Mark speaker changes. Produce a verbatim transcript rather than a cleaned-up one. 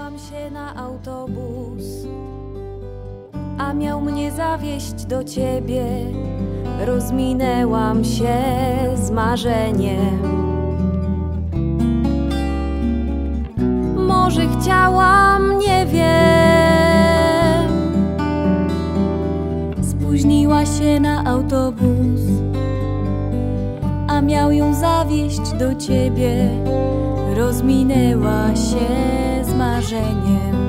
Speaker 1: Spóźniłam się na autobus, a miał mnie zawieźć do ciebie. Rozminęłam się z marzeniem. Może chciałam, nie wiem. Spóźniła się na autobus, a miał ją zawieźć do ciebie. Rozminęła się z marzeniem.